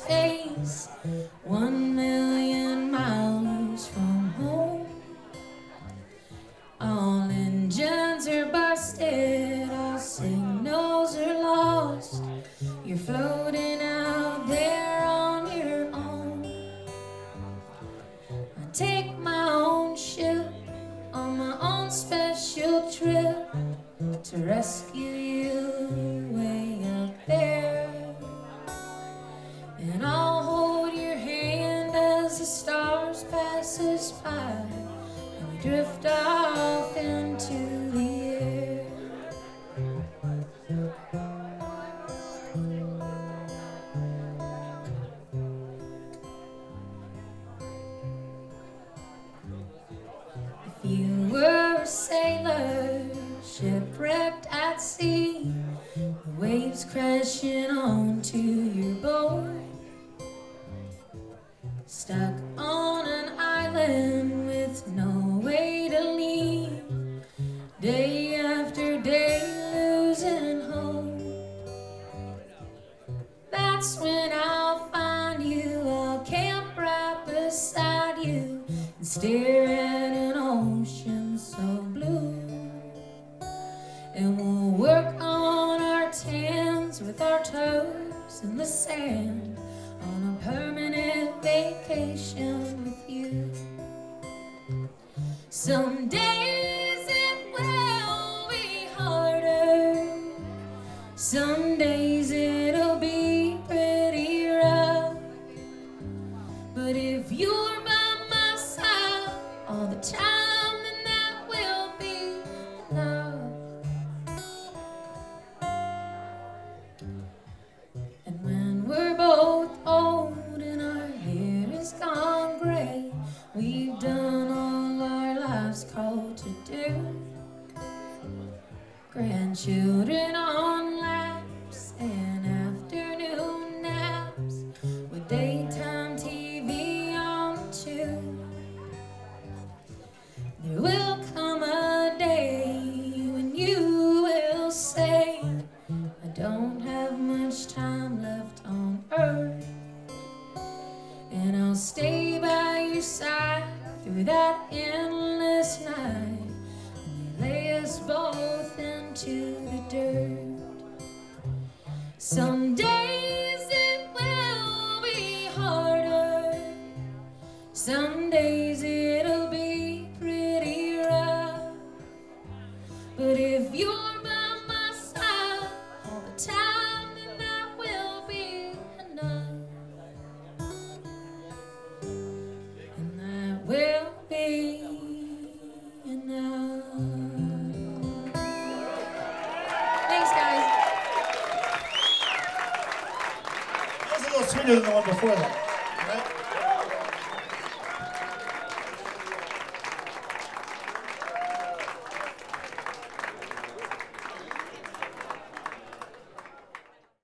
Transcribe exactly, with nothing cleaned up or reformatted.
face, one million miles from home. All engines are busted, all signals are lost. You're floating out there on your own. I take my own ship on my own special trip to rescue you way out there. And I'll hold your hand as the stars pass us by, and we drift off into the air. If you were a sailor shipwrecked at sea, the waves crashing onto your boat, stuck on an island with no way to leave, day after day losing hope. That's when I'll find you, I'll camp right beside you and stare at an ocean so blue. And we'll work on our tans with our toes in the sand, on a permanent vacation with you. Some days it will be harder, some days it'll be pretty rough, but if you're by my side all the time, then that will be enough. And when we're both old and our hair is gone gray, we've done all our lives called to do. Grandchildren on laps and afternoon naps, with daytime T V on too. There will come a day when you will say, I don't have much time left on earth, and I'll stay by your side through that endless night, and they lay us both into the dirt. Some days it will be harder, some days it'll be pretty rough, but if you're by my side all the time, then that will be enough. And that will be enough. Thanks, guys. That was a little sweeter than the one before that.